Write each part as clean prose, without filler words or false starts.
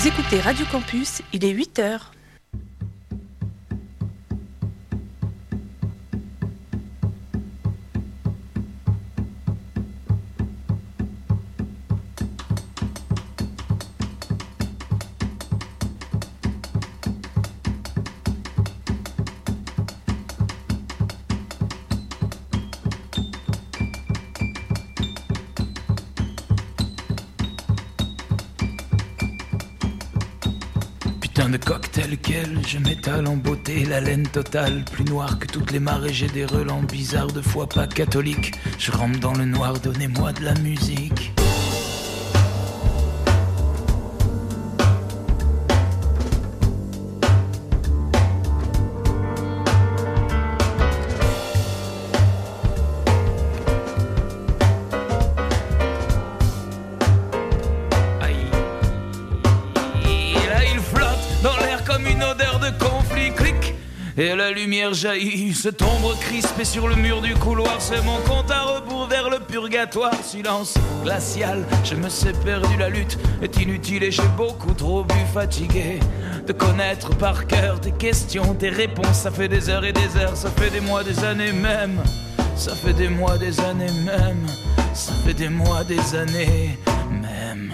Vous écoutez Radio Campus, il est 8h. De cocktail quel je m'étale en beauté, la laine totale, plus noire que toutes les marées, j'ai des relents bizarres de foi pas catholique. Je rampe dans le noir, donnez-moi de la musique. Et la lumière jaillit, cette ombre crispée sur le mur du couloir, c'est mon compte à rebours vers le purgatoire. Silence glacial, je me sais perdu, la lutte est inutile et j'ai beaucoup trop bu, fatigué de connaître par cœur tes questions, tes réponses. Ça fait des heures et des heures, ça fait des mois, des années même. Ça fait des mois, des années même. Ça fait des mois, des années même.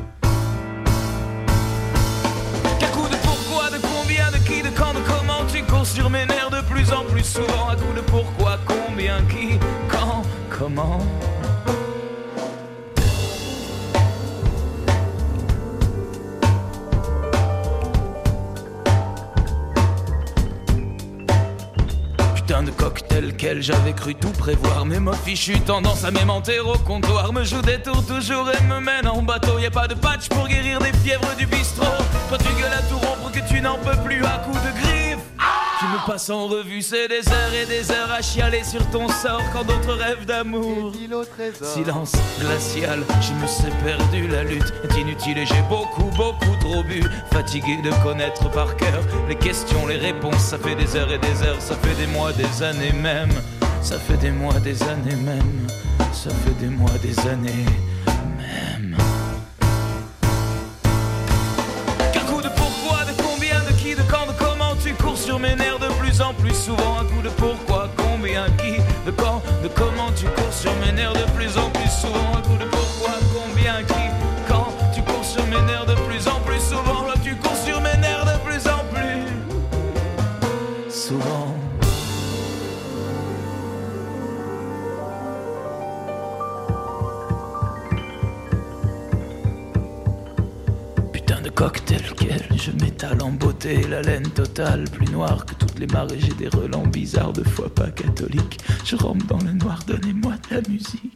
Qu'à coup de pourquoi, de combien, de qui, de quand, de comment, tu cours sur mes nerfs de plus en plus souvent. À coup de pourquoi, combien, qui, quand, comment. De cocktail quel j'avais cru tout prévoir, mais ma fichue tendance à m'aimanter au comptoir me joue des tours toujours et me mène en bateau. Y a pas de patch pour guérir des fièvres du bistrot. Toi tu gueules à tout rompre que tu n'en peux plus à coups de griffes. Tu me passes en revue, c'est des heures et des heures à chialer sur ton sort quand d'autres rêvent d'amour. Silence glacial, je me sais perdu, la lutte est inutile et j'ai beaucoup trop bu. Fatigué de connaître par cœur les questions, les réponses. Ça fait des heures et des heures, ça fait des mois, des années même. Ça fait des mois, des années même. Ça fait des mois, des années même. Qu'un coup de pourquoi, de combien, de qui, de quand, de comment, tu cours sur mes nerfs de plus en plus souvent. Un coup de pourquoi, combien, qui, de quand, de comment, tu cours sur mes nerfs de plus en plus souvent. Un coup de pourquoi, combien, qui, quand, tu cours sur mes nerfs de plus en plus souvent. Là tu cours sur mes nerfs de plus en plus souvent. Cocktail quel je m'étale en beauté, la laine totale, plus noire que toutes les marées, j'ai des relents bizarres de foi pas catholique. Je rampe dans le noir, donnez-moi de la musique.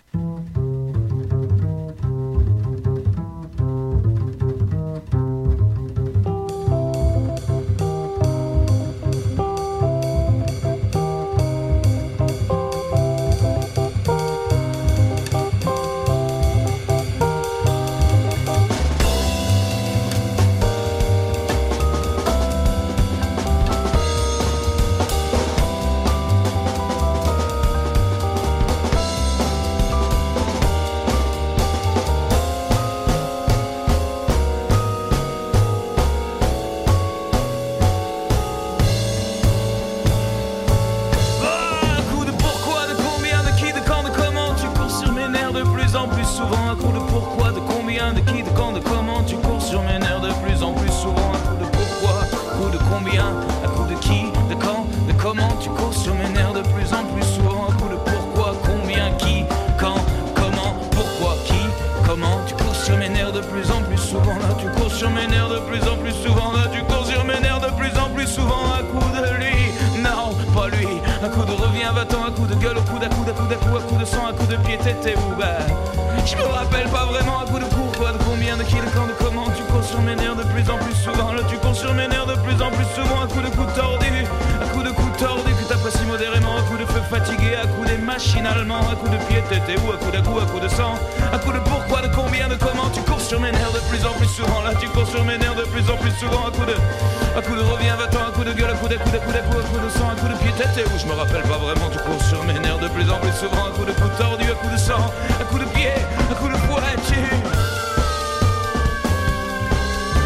Je me rappelle pas vraiment à coup de pourquoi, de combien, de qui, de quand, de comment. Tu cours sur mes nerfs de plus en plus souvent. Là tu cours sur mes nerfs de plus en plus souvent. À coup de coups tordus, à coup de coups tordus que t'apprécies modérément. À coup de feu fatigué, à coup des machinalement. À coup de pied tété ou à coup de sang. À coup de pourquoi, de combien, de comment. Tu cours sur mes nerfs de plus en plus souvent. Là tu cours sur mes nerfs de plus en plus souvent. À coup de reviens, va-t'en, à coup de gueule, à coup de sang, à coup de pied tété ou je me rappelle pas vraiment. Tu cours sur mes nerfs de plus en plus souvent. À coup de coups tordus, à coup de sang, à coup de pied, à coup de poitrine.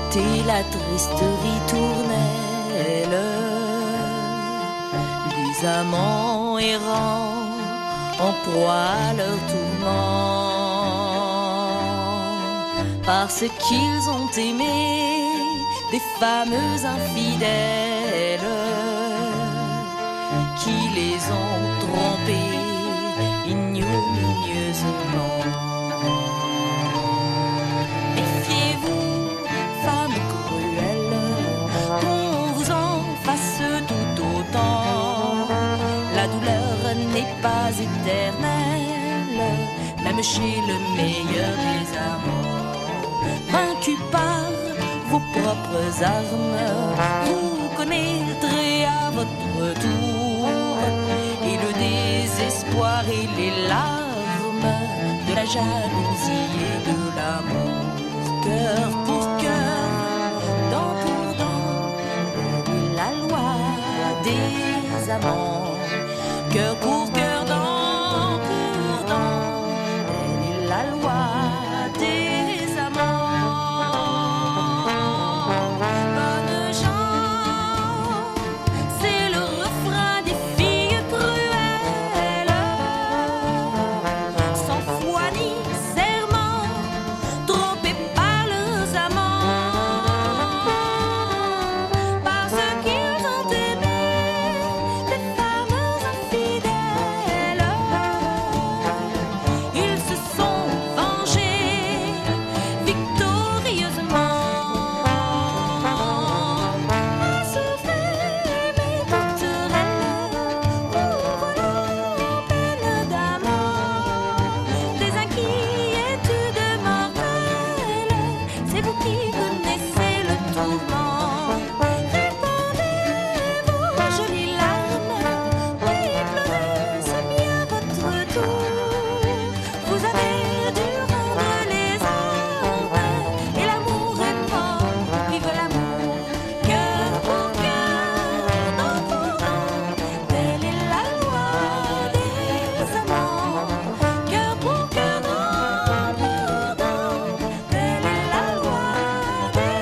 était la triste ritournelle des amants errants en proie à leur tourment, parce qu'ils ont aimé des femmes infidèles qui les ont trompés ignominieusement. Méfiez-vous, femmes cruelles, qu'on vous en fasse tout autant. La douleur n'est pas éternelle, même chez le meilleur des amants. Vaincu par vos propres armes, vous connaîtrez à votre tour et le désespoir et les larmes de la jalousie et de l'amour. Cœur pour cœur, dent pour dent, la loi des amants. Cœur pour cœur, dent pour dent, telle est la loi des amants. Bonne chance, c'est le refrain des filles cruelles, sans foi ni serment, trompées par leurs amants, parce qu'ils ont aimé des femmes infidèles. Ils se sont vengés victorieusement. Assouvez mes tourterelles, ouvrez nos peines d'amant, des inquiétudes mortelles, c'est vous qui connaissez le tourment. Répandez vos jolies larmes, oui, pleurez, c'est bien votre tour. Vous avez dû rendre les armes, et l'amour est mort, vive l'amour. Cœur pour cœur, dent pour dent, telle est la loi des amants. Cœur pour cœur, dent pour dent, telle est la loi des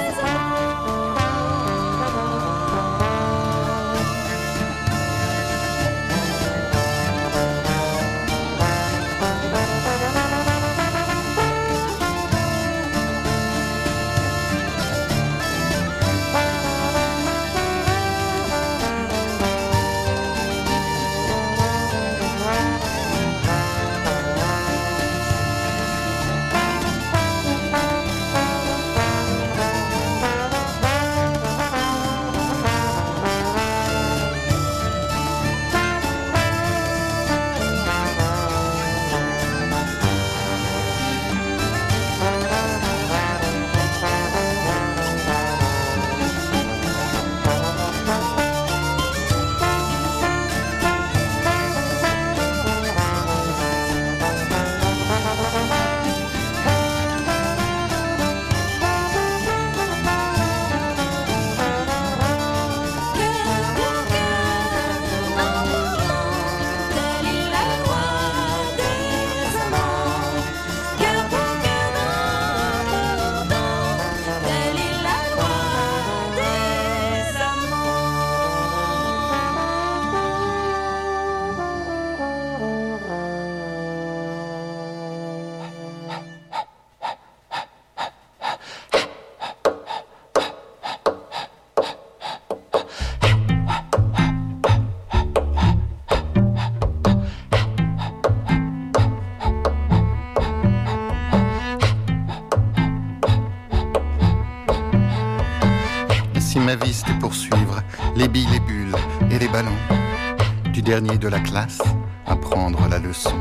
Si ma vie c'était poursuivre les billes, les bulles et les ballons, du dernier de la classe à prendre la leçon.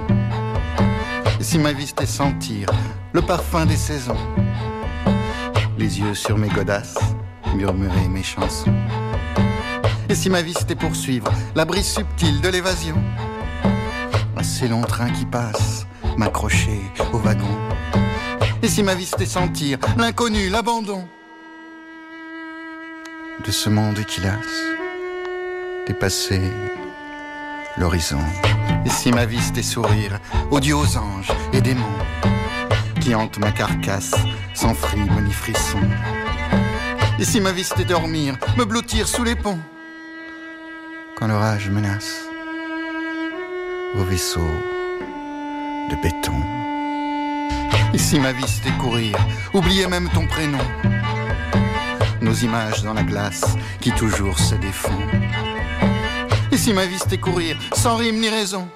Et si ma vie c'était sentir le parfum des saisons, les yeux sur mes godasses, murmurer mes chansons. Et si ma vie c'était poursuivre la brise subtile de l'évasion, à ces longs trains qui passent, m'accrocher au wagon. Et si ma vie c'était sentir l'inconnu, l'abandon de ce monde qui lasse, dépasser l'horizon. Et si ma vie c'était sourire aux dieux, aux anges et démons qui hantent ma carcasse sans frime ni frisson. Et si ma vie c'était dormir, me blottir sous les ponts, quand l'orage menace vos vaisseaux de béton. Et si ma vie c'était courir, oublier même ton prénom, nos images dans la glace qui toujours se défont. Et si ma vie c'était courir, sans rime ni raison,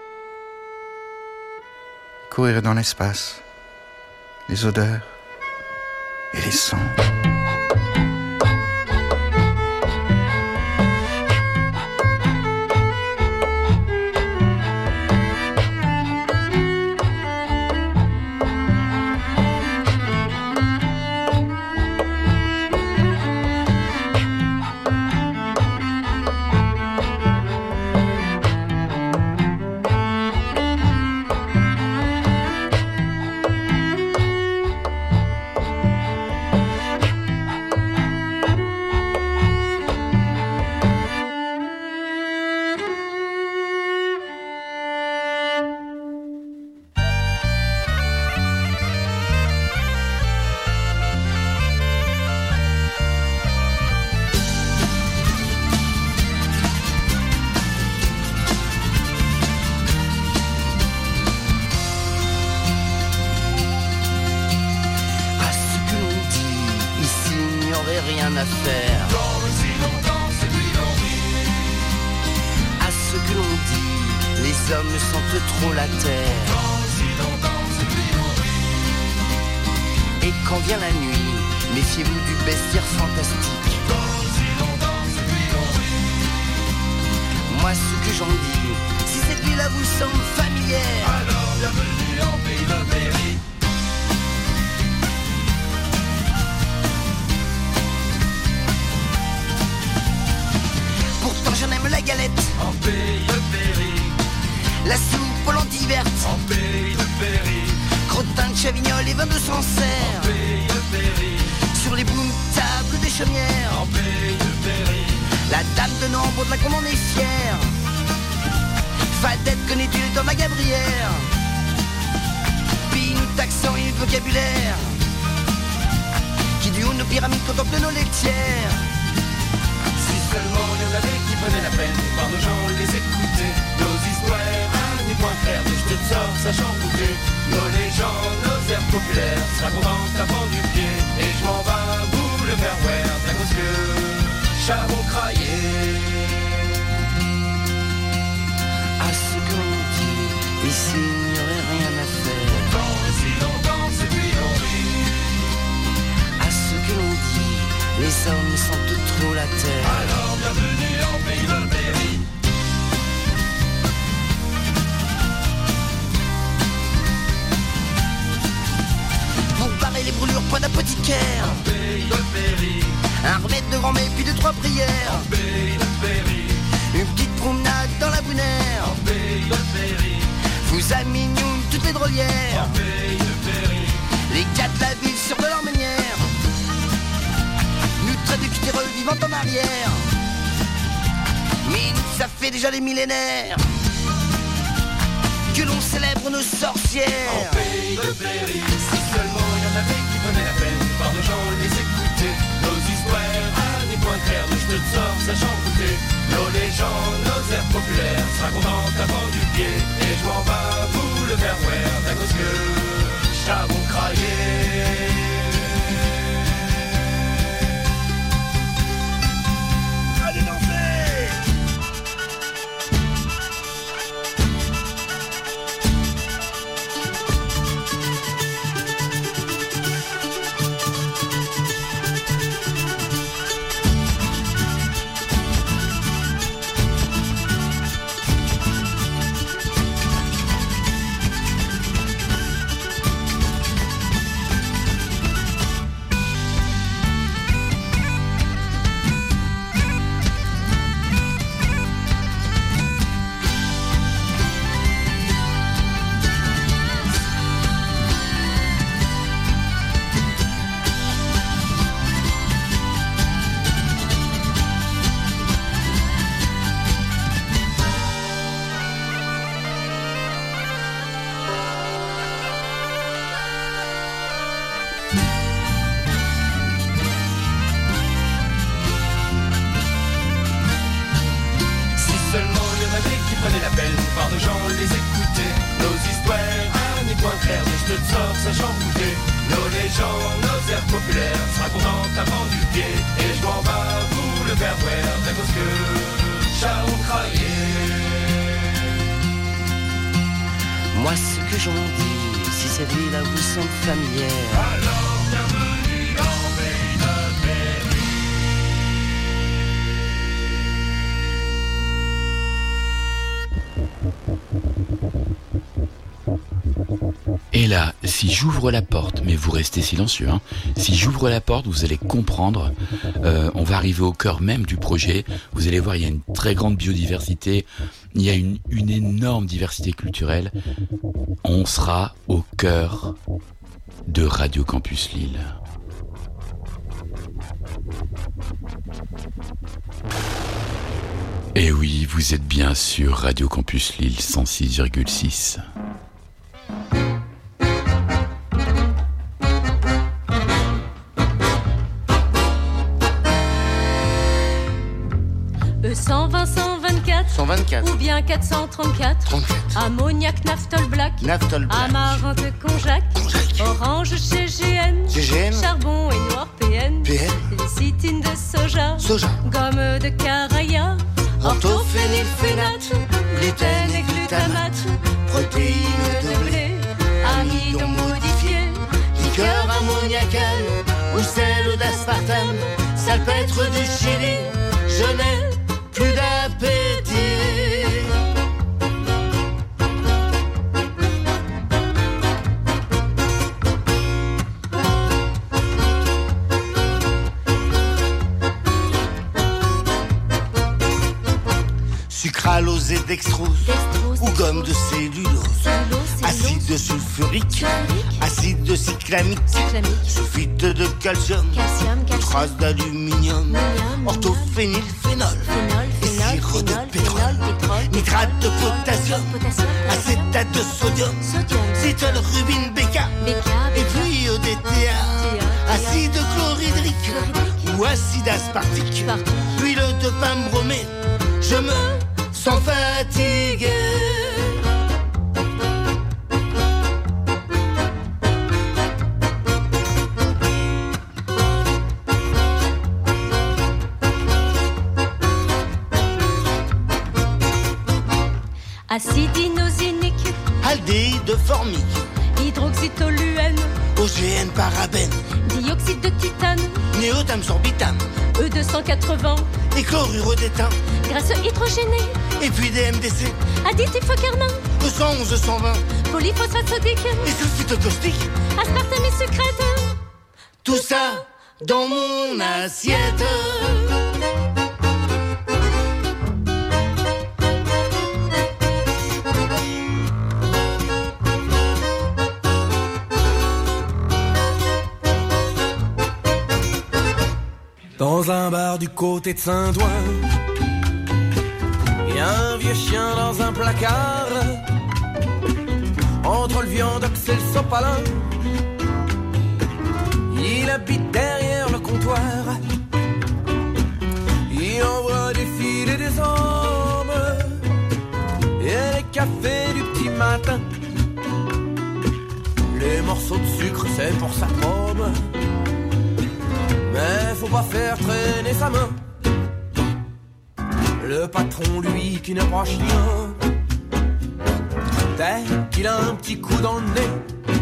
courir dans l'espace, les odeurs et les sons. Millénaires que l'on célèbre nos sorcières. En pays de Péry, si seulement il y en avait qui prenaient la peine par nos gens les écouter. Nos histoires à des points clairs, de jeteux de sort sachant goûter. Nos légendes, nos airs populaires se racontant avant du pied. Et je m'en bats vous le faire voir d'à cause que chavon craillé. sachant goûter nos légendes, nos airs populaires, sera content tapant du pied. Et je m'en bats vous le faire voir, à cause que Charon craillait. Moi ce que j'en dis, si cette ville vous semble familière, alors bienvenue dans Pays de Berry. Et là, si j'ouvre la porte, mais vous restez silencieux, hein, si j'ouvre la porte, vous allez comprendre, on va arriver au cœur même du projet, vous allez voir, il y a une très grande biodiversité, il y a une énorme diversité culturelle, on sera au cœur de Radio Campus Lille. Et oui, vous êtes bien sur Radio Campus Lille 106,6. E120, 124, 124, ou bien 434, 34, ammoniac, naphthol black, Naftol Black, amarante, konjac, orange chez GN, GGN, charbon et noir PN, PN, lécithine de soja, soja, gomme de caraya, orthophénylphénate, gluten et glutamate, protéines de blé, amidon modifié, liqueur ammoniacale ou sel d'aspartame, salpêtre du Chili, je n'ai plus d'appétit. Sucralose et dextrose, ou gomme de cellulose, acide sulfurique, acide cyclamique, sulfite de calcium, traces d'aluminium, orthophénylphénol, et sirop de pétrole, nitrate de potassium, acétate de sodium, cétolrubine BK, et puis EDTA, acide chlorhydrique ou acide aspartique, huile de palme bromée, je me sens fatigué. acide inosinique, aldéhyde formique, hydroxytoluène, OGN parabène, dioxyde de titane, néotamsorbitam, E280, et chlorure d'étain, graisse hydrogénée, et puis des MDC, additif carmin, E111, E120, polyphosphate sodique, et sulfite caustique, aspartame et sucrète. tout ça dans mon assiette. Dans un bar du côté de Saint-Ouen, il y a un vieux chien dans un placard. Entre le viandox et le sopalin, il habite derrière le comptoir. Il envoie défiler des hommes et les cafés du petit matin. Les morceaux de sucre, c'est pour sa pomme. Mais faut pas faire traîner sa main. Le patron, lui, qui ne branche rien, dès qu'il a un petit coup dans le nez,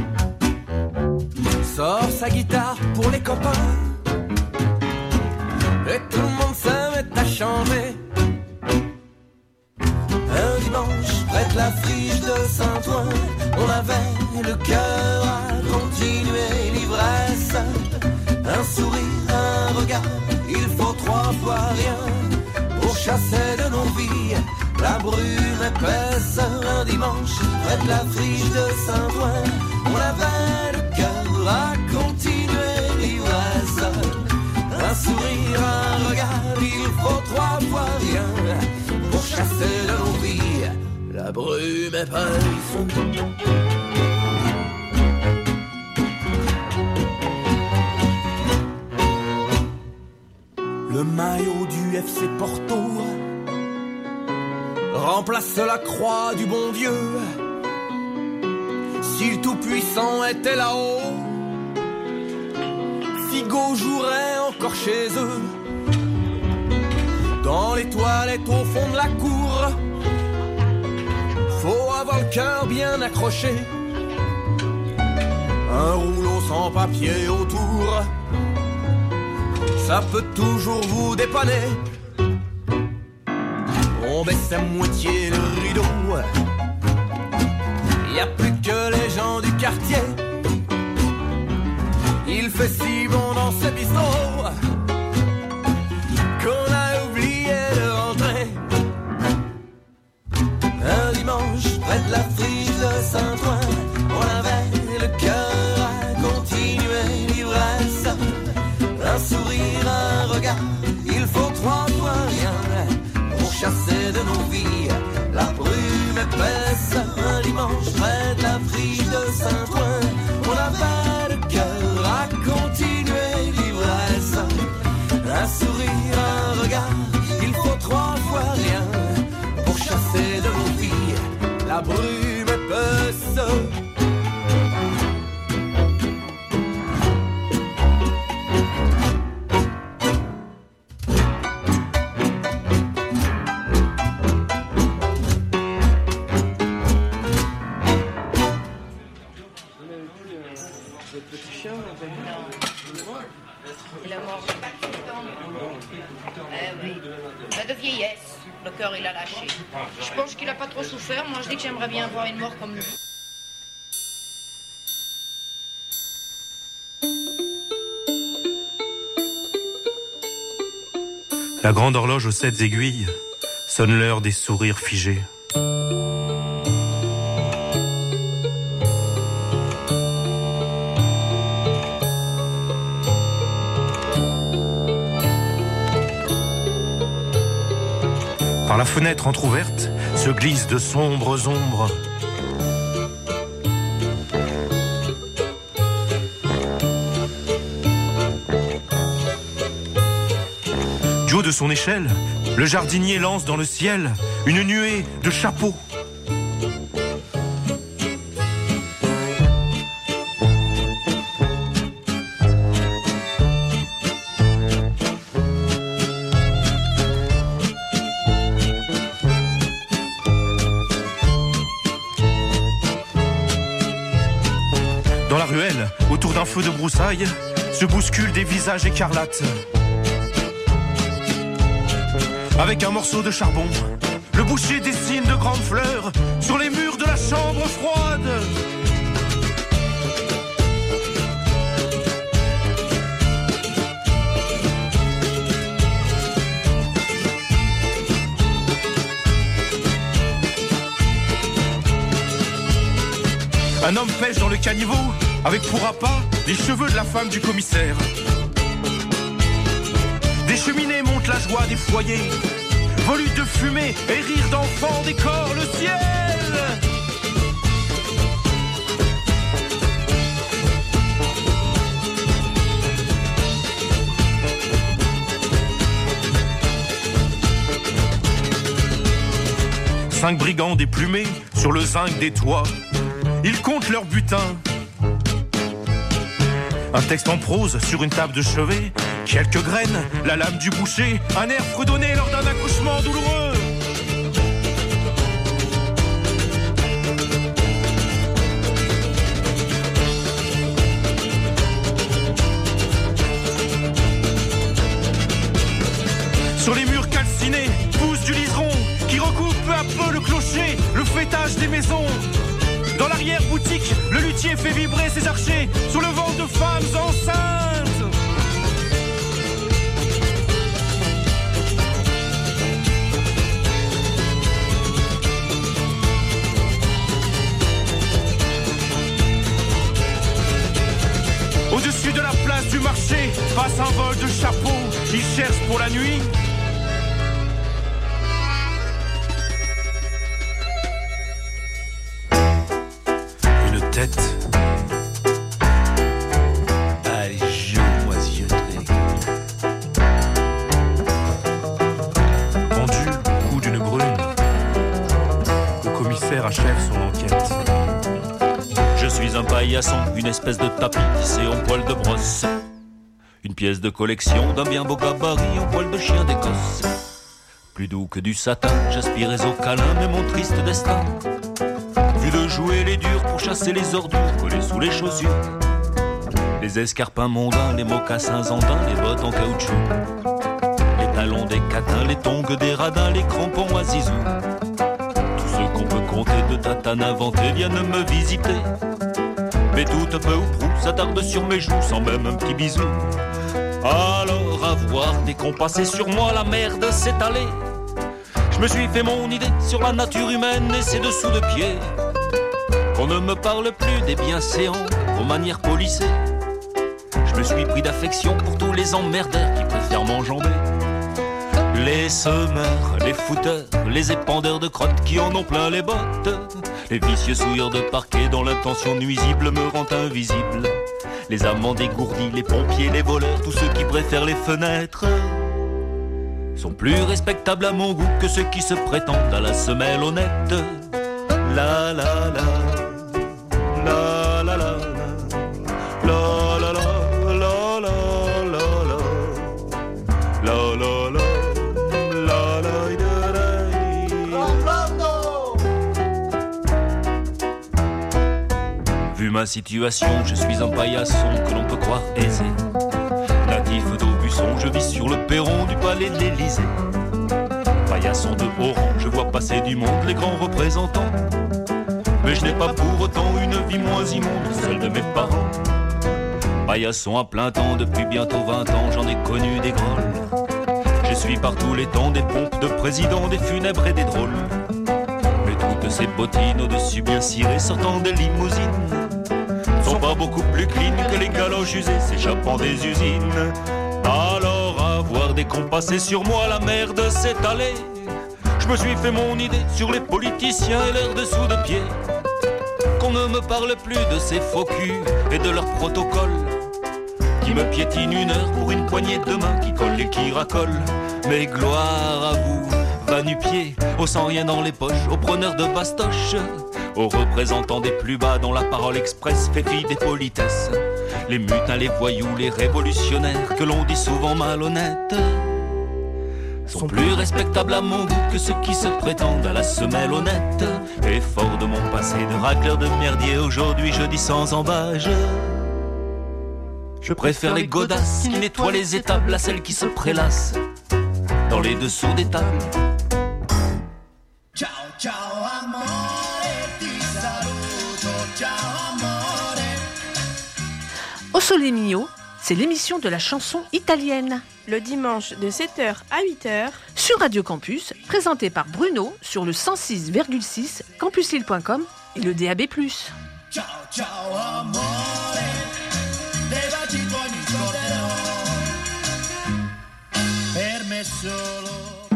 sort sa guitare pour les copains. Et tout le monde se met à chanter. Un dimanche, près de la friche de Saint-Ouen, on avait le cœur à continuer l'ivresse. Un sourire, un regard, il faut 3 fois rien pour chasser de nos vies la brume épaisse. Un dimanche, près de la friche de Saint-Ouen, on avait le cœur à continuer l'ivresse. Un sourire, un regard, il faut 3 fois rien pour chasser de nos vies la brume épaisse. Le maillot du FC Porto remplace la croix du bon Dieu Si le Tout-Puissant était là-haut, Figo jouerait encore chez eux. Dans les toilettes au fond de la cour, faut avoir le cœur bien accroché. Un rouleau sans papier autour, ça peut toujours vous dépanner. On baisse à moitié le rideau, y a plus que les gens du quartier. Il fait si bon dans ce bistrot qu'on a oublié de rentrer. Un dimanche près de la friche de Saint-Ouen, on avait le cœur à continuer l'ivresse. Un sourire, un regard, il faut 3 fois rien pour chasser de nos vies la brume épaisse. Un dimanche près de la friche de Saint-Ouen, on avait le cœur à continuer l'ivresse. Un sourire, un regard, il faut 3 fois rien pour chasser de nos vies la brume épaisse. Il est mort. Oui. De vieillesse. Le cœur, il a lâché. Je pense qu'il a pas trop souffert. Moi, je dis que j'aimerais bien voir une mort comme lui. La grande horloge aux 7 aiguilles sonne l'heure des sourires figés. Par la fenêtre entr'ouverte se glissent de sombres ombres. Du haut de son échelle, le jardinier lance dans le ciel une nuée de chapeaux. Dans la ruelle, autour d'un feu de broussailles, se bousculent des visages écarlates. Avec un morceau de charbon, le boucher dessine de grandes fleurs sur les murs de la chambre froide. Un homme pêche dans le caniveau avec pour appât les cheveux de la femme du commissaire. Des cheminées montent la joie des foyers, volutes de fumée et rires d'enfants décorent le ciel. Cinq brigands déplumés sur le zinc des toits, ils comptent leur butin. Un texte en prose sur une table de chevet, quelques graines, la lame du boucher, un air fredonné lors d'un accouchement douloureux. Sur les murs calcinés pousse du liseron qui recoupe peu à peu le clocher, le fêtage des maisons. Dans l'arrière-boutique, le luthier fait vibrer ses archers sur le ventre de femmes enceintes. Au-dessus de la place du marché passe un vol de chapeaux. Ils cherchent pour la nuit une tête. Allez, joue-moi ce vieux truc. Pendu au cou d'une brune, le commissaire achève son enquête. Je suis un paillasson, une espèce de tapis tissé en poil de brosse. Une pièce de collection d'un bien beau gabarit en poil de chien d'Écosse. Plus doux que du satin, j'aspirais au câlin, mais mon triste destin fut de jouer les durs pour chasser les ordures collées sous les chaussures. Les escarpins mondains, les mocassins andins, les bottes en caoutchouc, les talons des catins, les tongs des radins, les crampons à zizou. Tous ceux qu'on peut compter de tatanes inventées viennent me visiter. Mais tout peu ou prou s'attarde sur mes joues sans même un petit bisou. Alors à voir dès qu'on passait sur moi la merde s'étaler. Je me suis fait mon idée sur la nature humaine et ses dessous de pied. Qu'on ne me parle plus des bienséants aux manières polissées. Je me suis pris d'affection pour tous les emmerdeurs qui préfèrent m'enjamber. Les semeurs, les fouteurs, les épandeurs de crottes qui en ont plein les bottes. Les vicieux souilleurs de parquet dont l'intention nuisible me rend invisible. Les amants dégourdis, les pompiers, les voleurs, tous ceux qui préfèrent les fenêtres sont plus respectables à mon goût que ceux qui se prétendent à la semelle honnête. La la la, la la la, la la la, la la la, la la la. Vu ma situation, je suis un paillasson que l'on peut croire aisé. Natif d'Aubusson, je vis sur le perron du palais de l'Élysée. Paillasson de haut rang, je vois passer du monde les grands représentants. Mais je n'ai pas pour autant une vie moins immonde, celle de mes parents. Paillasson à plein temps, depuis bientôt 20 ans, j'en ai connu des grolles. Je suis par tous les temps des pompes de président, des funèbres et des drôles. Mais toutes ces bottines au-dessus bien cirées sortant des limousines sont pas beaucoup plus clean que les galoches usées s'échappant des usines. Alors à voir dès qu'on passait sur moi la merde s'étaler. Je me suis fait mon idée sur les politiciens et leurs dessous de pied. Qu'on ne me parle plus de ces faux culs et de leurs protocoles qui me piétinent une heure pour une poignée de main qui colle et qui racole. Mais gloire à vous, va-nu-pieds, aux sans rien dans les poches, aux preneurs de bastoches, aux représentants des plus bas dont la parole expresse fait fi des politesses. Les mutins, les voyous, les révolutionnaires que l'on dit souvent malhonnêtes sont plus respectables à mon goût que ceux qui se prétendent à la semelle honnête. Et fort de mon passé de racleur de merdier, aujourd'hui je dis sans embâge, je préfère les godasses qui nettoient les étables à celles qui se prélassent dans les dessous des tables. Ciao, ciao, amore, ti saluto, ciao, amore. Au Sole Mio, c'est l'émission de la chanson italienne. Le dimanche de 7h à 8h sur Radio Campus, présentée par Bruno sur le 106,6 campuslille.com et le DAB+. Ciao, ciao, amore, dei baci poi mi scorderò, per me solo.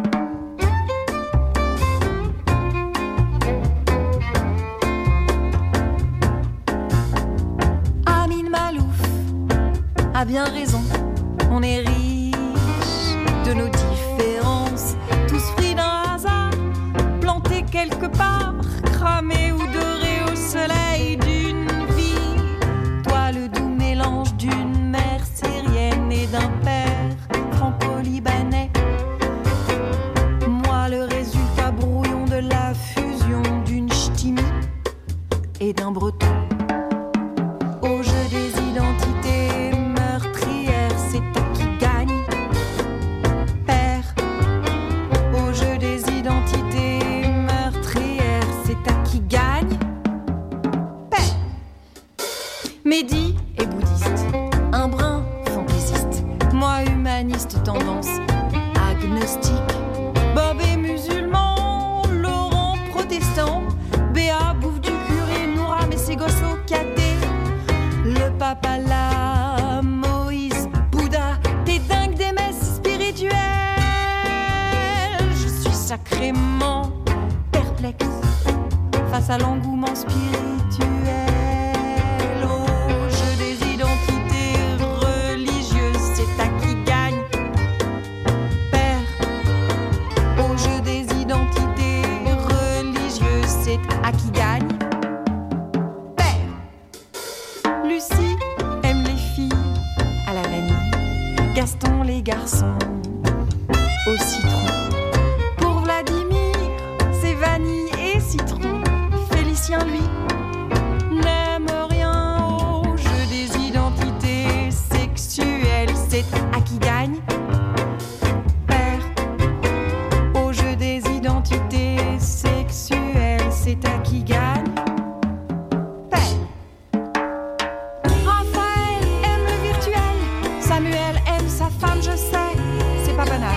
Amin Malouf a bien raison, on est riche de nos différences, tous fruits d'un hasard, plantés quelque part, cramés ou dorés au soleil d'une vie. Toi le doux mélange d'une mère syrienne et d'un père franco-libanais. Moi le résultat brouillon de la fusion d'une ch'timi et d'un breton. Au jeu des identités meurtrières, c'est toi qui gagne, père. Au jeu des identités meurtrières, c'est toi qui gagne, père. Mehdi est bouddhiste, un brin fantaisiste. Moi humaniste, tendance agnostique. Bob est musulman, Laurent protestant. Béa bouffe du curé, Noura mais ses gosses au cadet. Le pape Allah, Moïse, Bouddha, t'es dingue des messes spirituelles. Je suis sacrément perplexe face à l'engouement spirituel. Au jeu des identités religieuses, c'est ta qui gagne, père. Au jeu des identités religieuses, c'est à qui gagne, père. lui n'aime rien au jeu des identités sexuelles. C'est à qui gagne perd au jeu des identités sexuelles. C'est à qui gagne perd. Raphaël aime le virtuel, Samuel aime sa femme, je sais, c'est pas banal.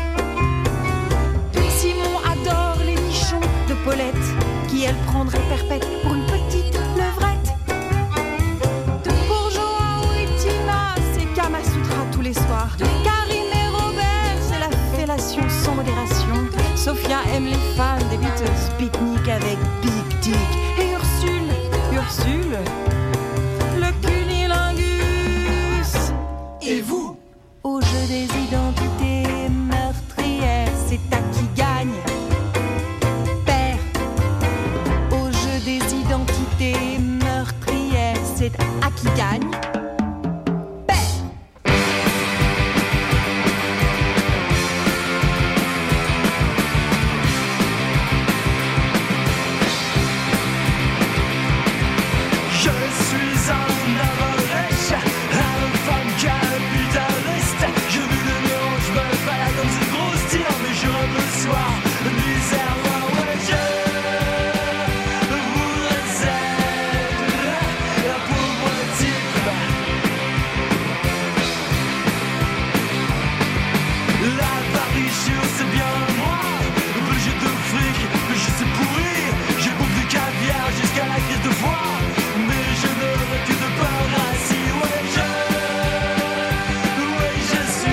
Simon adore les nichons de Paulette, qui elle prendrait perpète pour une petite levrette. Pour Joao et Tina, c'est Kama Sutra tous les soirs. Karine et Robert, c'est la fellation sans modération. Sophia aime les fans des Beatles, pique-nique avec Big Dick. Et Ursule, le cunilingus. Et vous? Au jeu des identités meurtrières, c'est à qui gagne perd. Au jeu des identités meurtrières, c'est à qui gagne perd. Je suis un avarèche, un femme capitaliste. Je vis de néant, je me balade dans une grosse tire, mais je rentre le soir, misère, ouais, je voudrais être la pauvre type. L'avaricieux, c'est bien moi, plus j'ai de fric, plus je sais pourrir. J'ai bouffé du caviar jusqu'à la crise de foie. Mais je ne recule pas ainsi, ouais je suis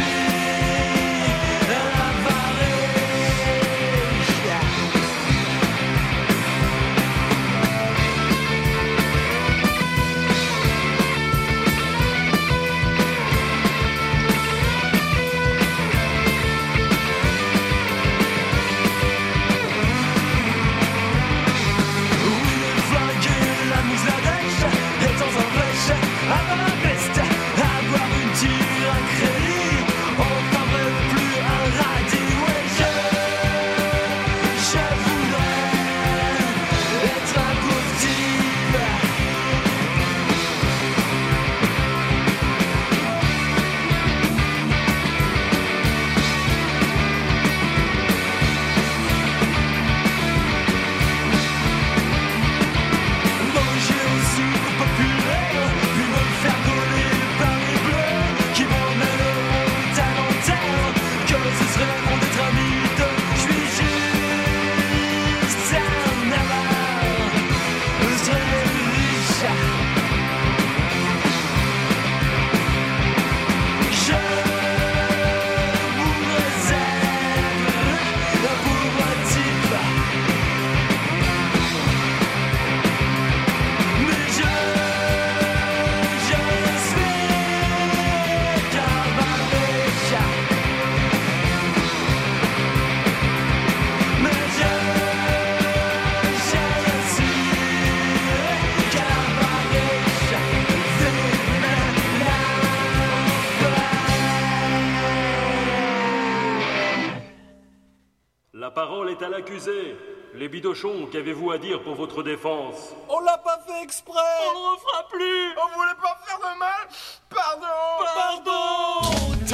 La parole est à l'accusé. Les bidochons, qu'avez-vous à dire pour votre défense? On l'a pas fait exprès. On ne refera plus. On voulait pas faire de mal. Pardon.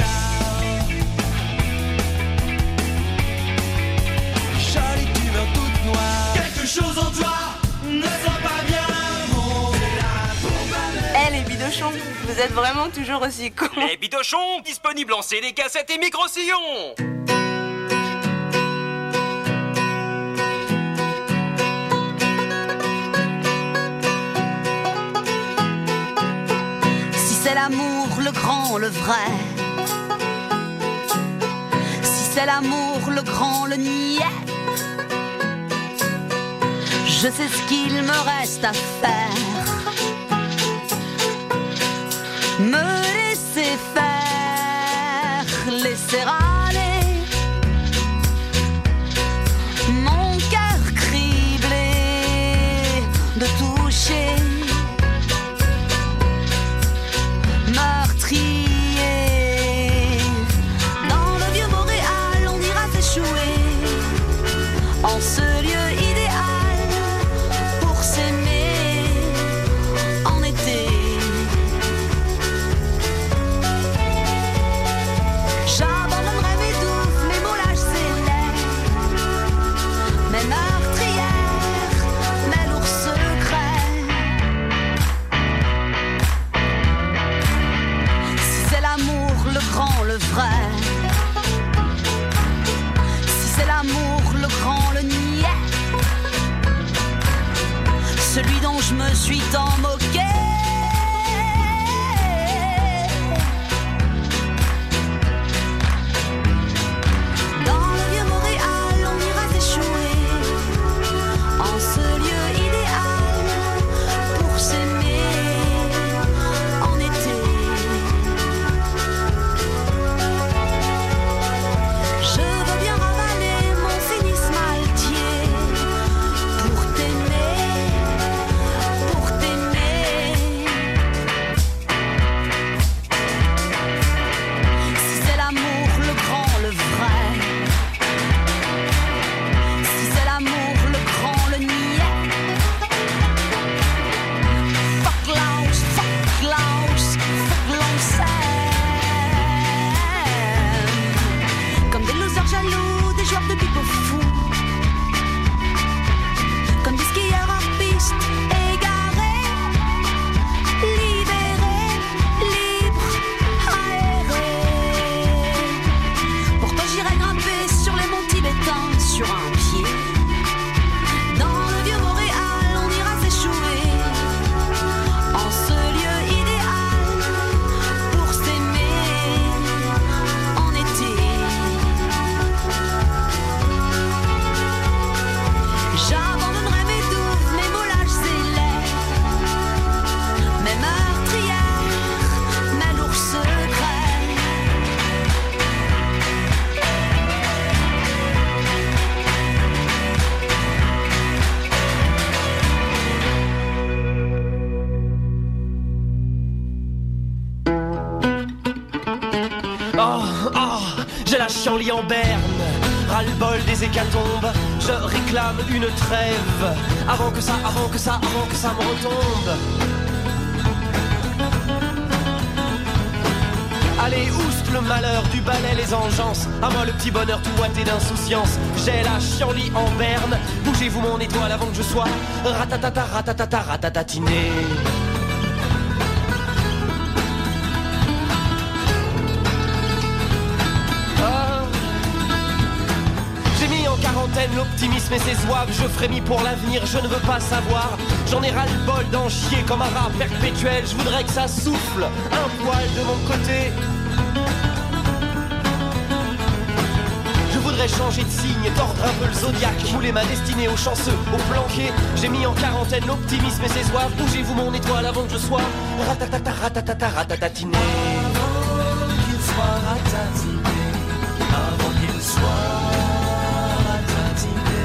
Jolie tumeur toute noire. Quelque chose en toi ne sent pas bien. Eh les bidochons, vous êtes vraiment toujours aussi cons. Les bidochons, disponibles en CD, cassettes et micro-sillons. Si c'est l'amour, le grand, le vrai. Si c'est l'amour, le grand, le niais. Je sais ce qu'il me reste à faire. Me laisser faire, laisser aller. Mon cœur criblé de toucher. Meurtrier. Dans le vieux Montréal, on ira s'échouer en ce lieu idéal pour s'aimer. je me suis tant moquée. Dans le vieux Montréal, on ira s'échouer en ce lieu idéal pour s'aimer en été. Je veux bien ravaler mon cynisme altier pour t'aimer, pour t'aimer. Si c'est l'amour, le grand, le vrai. Si c'est l'amour, le grand, le niais. Fuck Klaus, fuck l'on s'aime. Comme des losers jaloux, des joueurs de pipeau fous. Comme des skieurs en piste, égarés, libérés, libres, aérés. Pourtant j'irai grimper sur les monts tibétains sur un pied. Dans le vieux Montréal, on ira s'échouer en ce lieu idéal pour s'aimer en été. J'abandonnerai mes douves, mes mollages zélés, mes meurtrières, mes lourds secrets. J'ai la chienlit en berne, ras-le-bol des hécatombes. Je réclame une trêve avant que ça me retombe. Allez, oust le malheur du balai, les engeances. À moi le petit bonheur tout ouaté d'insouciance. J'ai la chienlit en berne. Bougez-vous mon étoile avant que je sois ratatata, ratatata, ratatatiné. J'ai mis en quarantaine l'optimisme et ses zouaves. Je frémis pour l'avenir, je ne veux pas savoir. J'en ai ras-le-bol d'en chier comme un rat perpétuel. Je voudrais que ça souffle un poil de mon côté. Je voudrais changer de signe, tordre un peu le zodiaque, mouler ma destinée aux chanceux, aux planqués. J'ai mis en quarantaine l'optimisme et ses zouaves. Bougez-vous mon étoile avant que je sois ratatata, ratatata, ratatatiné. Avant qu'il soit ratatiné, avant qu'il soit ratatiné.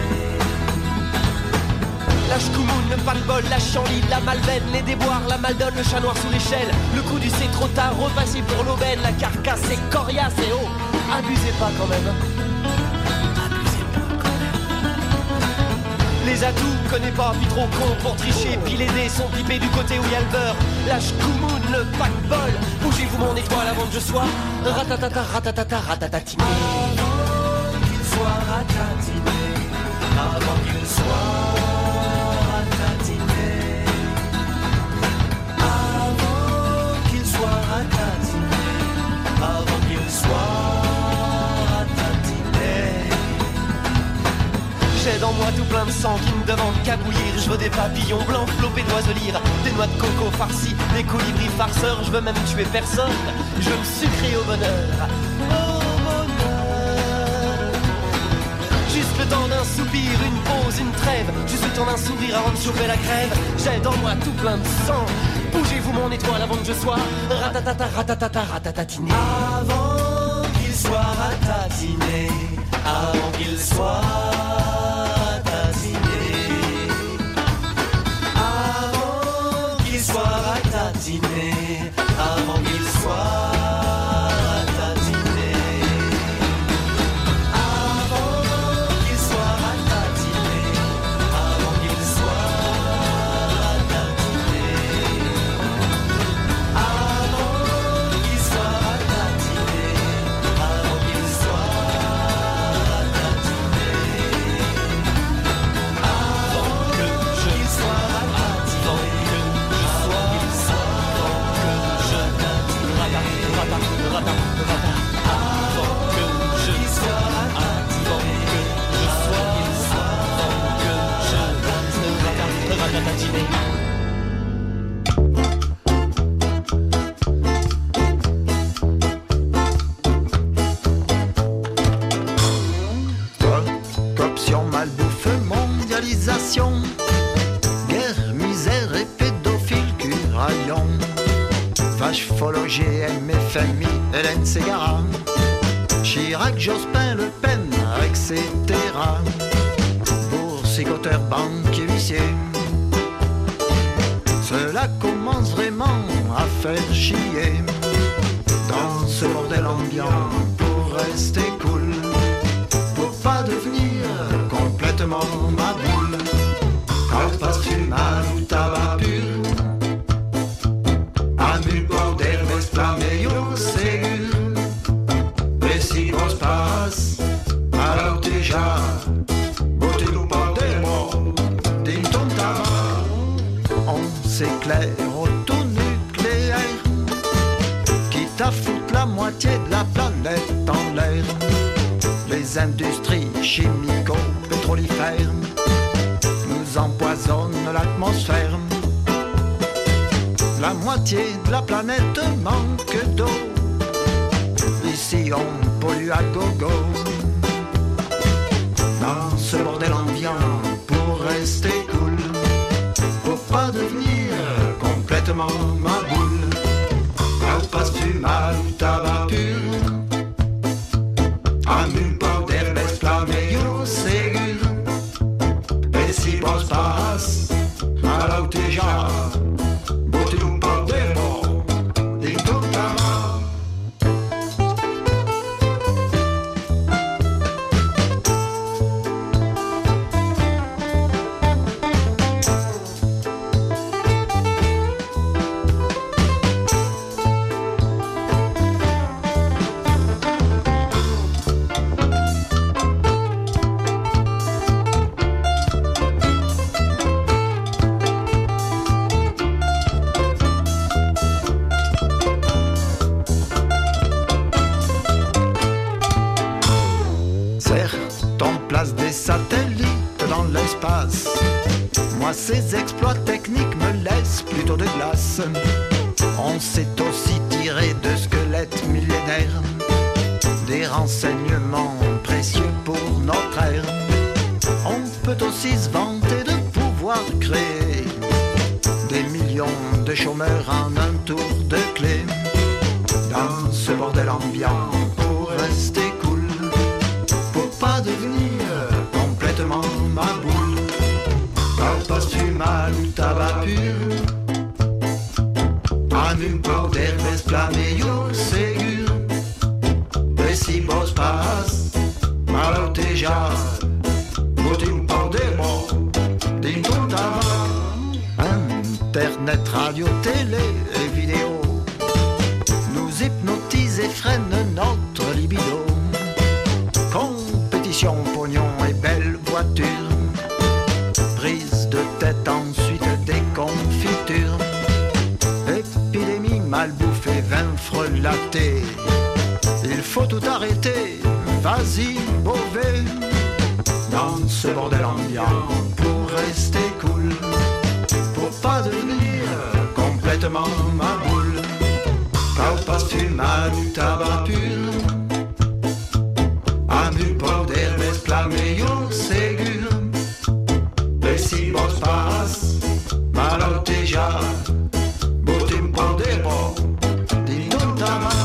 La ch'koumoune, le pas-le-bol, la chienlit, la malveine, les déboires, la maldonne, le chat noir sous l'échelle. Le coup du c'est trop tard, repassé pour l'aubaine. La carcasse est coriace et oh, abusez pas quand même. Les atouts, connais pas, puis trop con pour tricher. Puis les dés sont pipés du côté où y a le beurre. La ch'koumoune, le pack-bol. Bougez-vous mon étoile avant que je sois ratatata, ratatata, ratatatiné. Avant qu'il soit ratatiné, avant qu'il soit ratatiné, avant qu'il soit ratatiné, avant qu'il soit ratatiné. J'ai dans moi tout plein de sang qui me demande qu'à bouillir. Je veux des papillons blancs flopés d'oiselire, des noix de coco farcies, des colibris farceurs. Je veux même tuer personne, je veux me sucrer au bonheur. Au bonheur. Juste le temps d'un soupir, une pause, une trêve. Juste le temps d'un sourire avant de chauffer la crève. J'ai dans moi tout plein de sang. Bougez-vous mon étoile avant que je sois ratatata, ratatata, ratatatiné. Avant qu'il soit ratatiné, avant qu'il soit ratatiné, avant qu'il soit ratatiné, avant qu'il soit ratatiné, avant qu'il soit ratatiné, avant qu'il soit ratatiné, avant qu'il soit ratatiné, avant qu'il soit ratatiné, avant que je sois ratatiné, avant que je sois ratatiné. H, Folloger, MFMI, Hélène Ségara, Chirac, Jospin, Le Pen, etc. Boursicoteur, banquier, huissier. Cela commence vraiment à faire chier. Dans ce bordel ambiant, pour rester cool, pour pas devenir complètement ma boule. Quand passe-tu mal ou tabac pur, Amul, bordel, Vesplaméo, Ségur. Et si on se passe, alors déjà, beauté nous bordel, dis ton tabac. On s'éclaire autonucléaire, quitte à foutre la moitié de la planète en l'air. Les industries chimico-pétrolifères nous empoisonnent l'atmosphère. La moitié de la planète manque d'eau. Ici on pollue à gogo. Dans ce bordel ambiant, pour rester cool, pour pas devenir complètement ma boule. Quand passe-tu mal ou tabac pur, Amul, bordel, Vesplaméo, Ségur. Et si bon se passe, alors déjà, beauté nous bordel, dis tout tabac. Moi ces exploits techniques me laissent plutôt de glace. On s'est aussi tiré de squelettes millénaires, des renseignements précieux pour notre ère. On peut aussi se vanter de pouvoir créer des millions de chômeurs en un tour de clé. Dans ce bordel ambiant, pour rester cool, pour pas devenir complètement ma boule. Quand passe-tu mal ou tabac pur, Amul, bordel, Vesplaméo, Ségur. Et si bon se passe, alors déjà, beauté ou bordel, dis ton tabac. Internet, radio, télé et vidéo nous hypnotisent et freinent notre libido. Compétition, pognon et belle voiture, prise de tête, ensuite des confitures. Épidémie, malbouffe et vin frelaté. Il faut tout arrêter, vas-y, Beauvais. Dans ce bordel ambiant, pour rester cool, pour pas devenir complètement ma boule. Quand passe-tu mal ou tabac pur, Amul, bordel, Vesplaméo, Ségur. Et si bon se passe, alors déjà, beauté me prend des bons, dis tout ta main.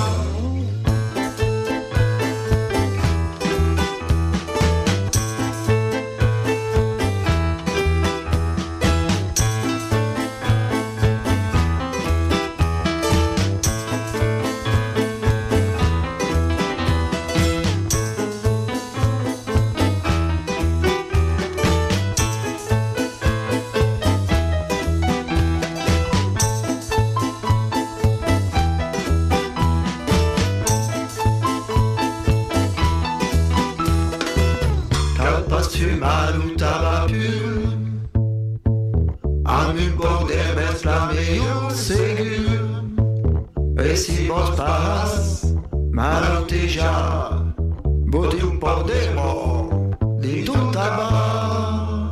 Mal ou tabac pur, Amul, bordel, Vesplaméo, Ségur. Et si bon se passe, alors déjà, beauté ou bordel, dis tout tabac.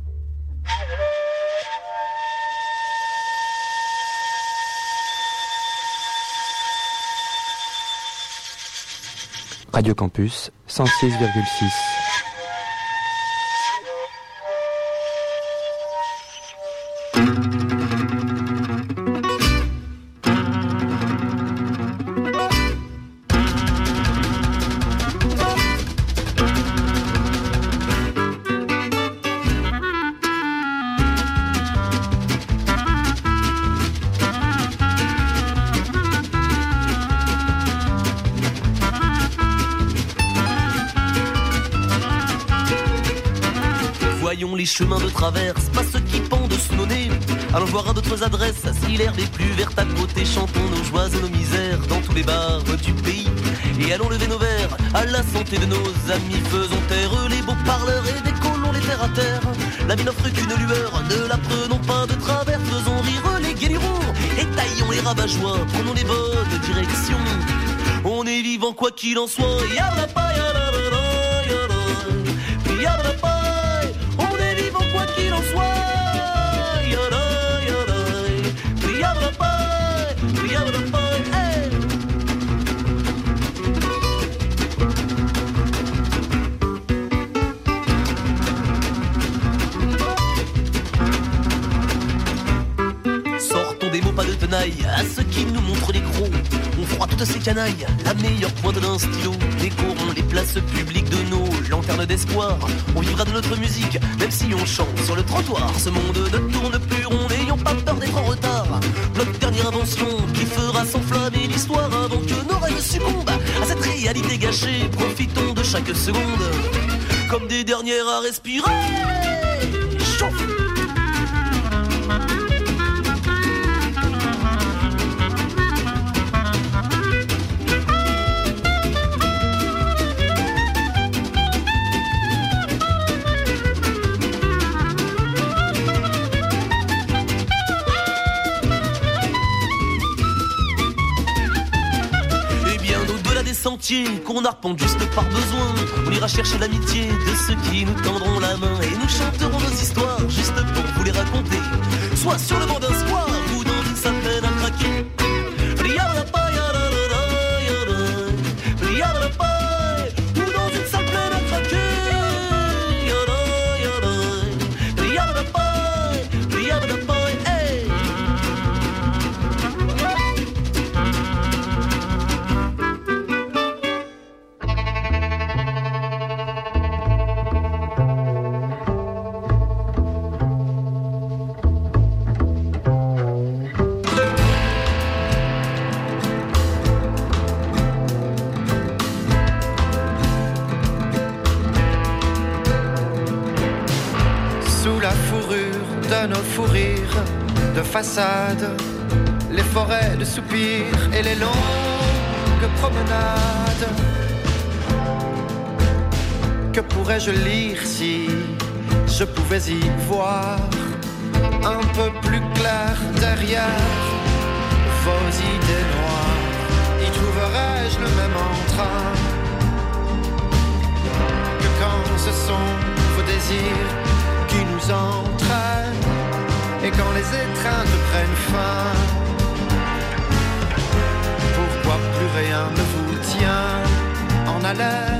Radio Campus 106,6. jolis chemins de traverse, pas ceux qui pendent sous nos nez. Allons voir à d'autres adresses, si l'herbe est plus verte à côté, chantons nos joies et nos misères dans tous les bars du pays. Et allons lever nos verres à la santé de nos amis, faisons taire les beaux parleurs et décollons les terres à terre. La vie n'offre qu'une lueur, ne la prenons pas de travers, faisons rire les guélirons et taillons les rabat-joie, prenons les bonnes directions. On est vivant quoi qu'il en soit, y'a pas, on est vivant quoi qu'il en soit. Sortons des mots pas de tenaille à ceux qui nous montrent les gros. On fera toutes ces canailles, la meilleure pointe d'un stylo. Décorons les places publiques de nos lanternes d'espoir. On vivra de notre musique, même si on chante sur le trottoir. Ce monde ne tourne plus rond, n'ayons pas peur d'être en retard. Notre dernière invention qui fera s'enflammer l'histoire avant que nos rêves succombent à cette réalité gâchée. Profitons de chaque seconde comme des dernières à respirer. Chauffe. Qu'on arpente juste par besoin, on ira chercher l'amitié de ceux qui nous tendront la main et nous chanterons nos histoires juste pour vous les raconter, soit sur le banc d'un square ou dans une salle pleine à craquer. Ou dans une salle pleine à craquer. Nos fous rires de façade, les forêts de soupirs et les longues promenades. Que pourrais-je lire si je pouvais y voir un peu plus clair derrière vos idées noires? Y trouverais-je le même entrain que quand ce sont vos désirs qui nous entraînent? Et quand les étreintes prennent fin, pourquoi plus rien ne vous tient en haleine?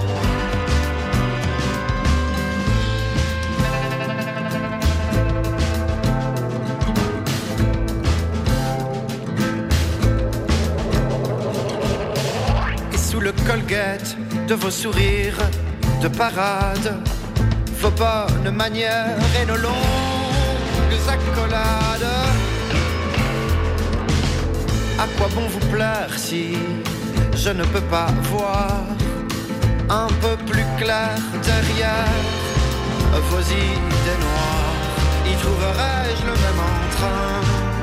Et sous le colgate de vos sourires de parade, vos bonnes manières et nos longues accolades, à quoi bon vous plaire si je ne peux pas voir un peu plus clair derrière vos idées noires? Y trouverais-je le même entrain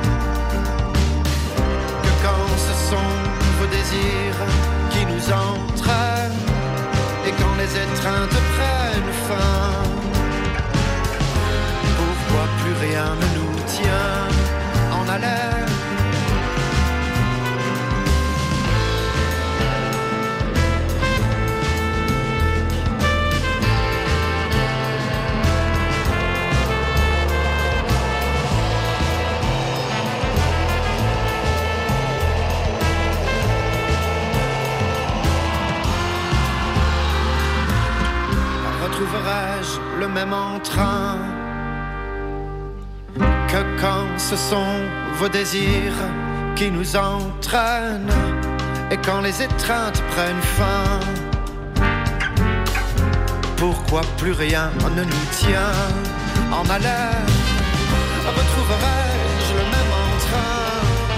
que quand ce sont vos désirs qui nous entraînent et quand les étreintes prennent fin? Pourquoi plus rien ne nous tient en haleine? Retrouverai-je le même entrain que quand ce sont vos désirs qui nous entraînent et quand les étreintes prennent fin? Pourquoi plus rien ne nous tient en haleine? Retrouverai-je le même entrain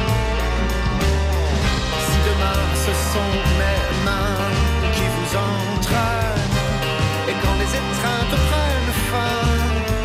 si demain ce sont mes mains qui vous entraînent et quand les étreintes prennent fin?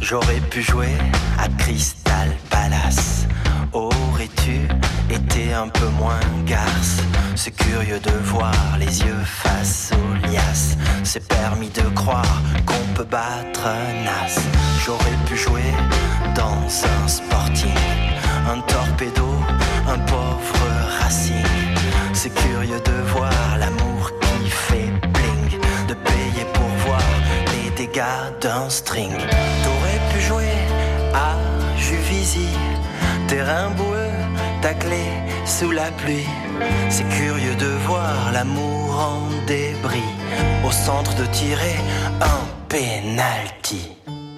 J'aurais pu jouer à Crystal Palace. Aurais-tu été un peu moins garce? C'est curieux de voir les yeux face aux liasses. C'est permis de croire qu'on peut battre Nas. J'aurais pu jouer dans un Sporting, un torpedo, un pauvre Racing. C'est curieux de voir l'amour qui fait bling, de payer pour voir les dégâts d'un string. T'aurais pu jouer à Juvisy, terrain boueux, taclé sous la pluie. C'est curieux de voir l'amour en débris, au centre de tirer un penalty.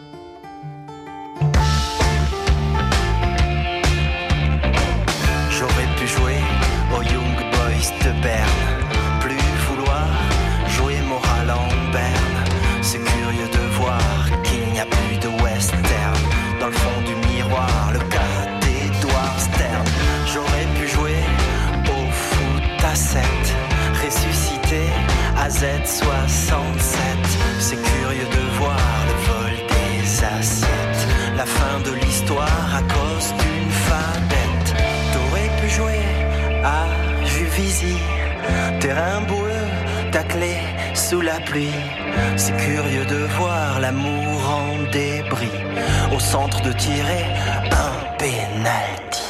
J'aurais pu jouer aux Young Boys de Berne, plus vouloir jouer moral en berne. C'est curieux de voir qu'il n'y a plus de western dans le fond du miroir, le cas d'Edward Stern. J'aurais pu jouer au foot à 7, ressuscité à Z67. C'est curieux de voir le vol des assiettes, la fin de l'histoire à cause d'une fadette. T'aurais pu jouer à Juvisy, terrain boueux, taclé sous la pluie. C'est curieux de voir l'amour en débris, au centre de tirer un penalty.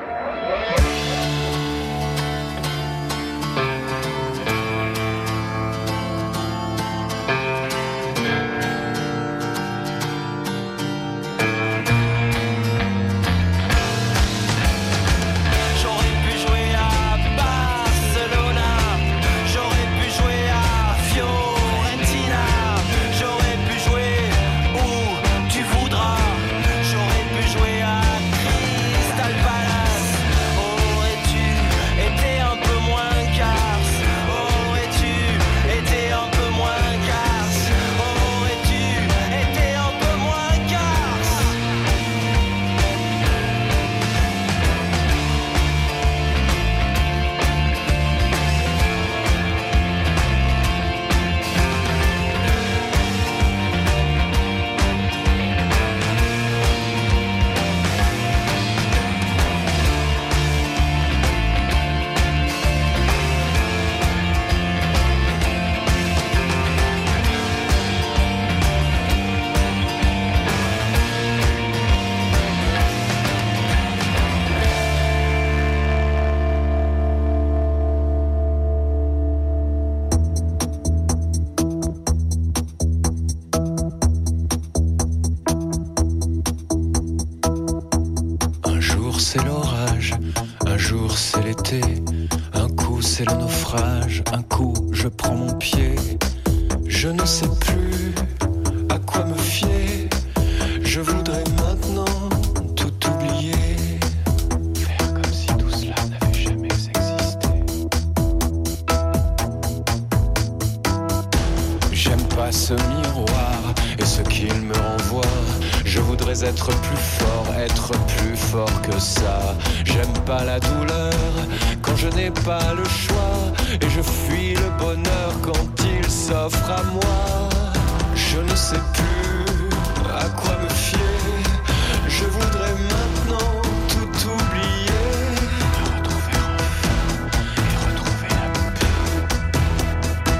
c'est l'orage, un jour c'est l'été, un coup c'est le naufrage, un coup je prends mon pied. Je ne sais plus à quoi me fier, je voudrais maintenant tout oublier. Faire comme si tout cela n'avait jamais existé. J'aime pas ce miroir et ce qu'il me renvoie. Je voudrais être plus fort que ça. J'aime pas la douleur quand je n'ai pas le choix, et je fuis le bonheur quand il s'offre à moi. Je ne sais plus à quoi me fier, je voudrais maintenant tout oublier. Me retrouver enfin et retrouver la paix.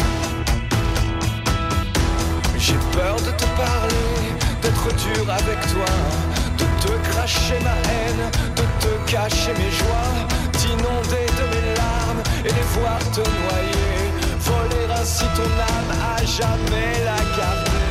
J'ai peur de te parler, d'être dur avec toi, de te cracher ma haine, de te cacher mes joies, d'inonder de mes larmes et les voir te noyer, voler ainsi ton âme à jamais la garder.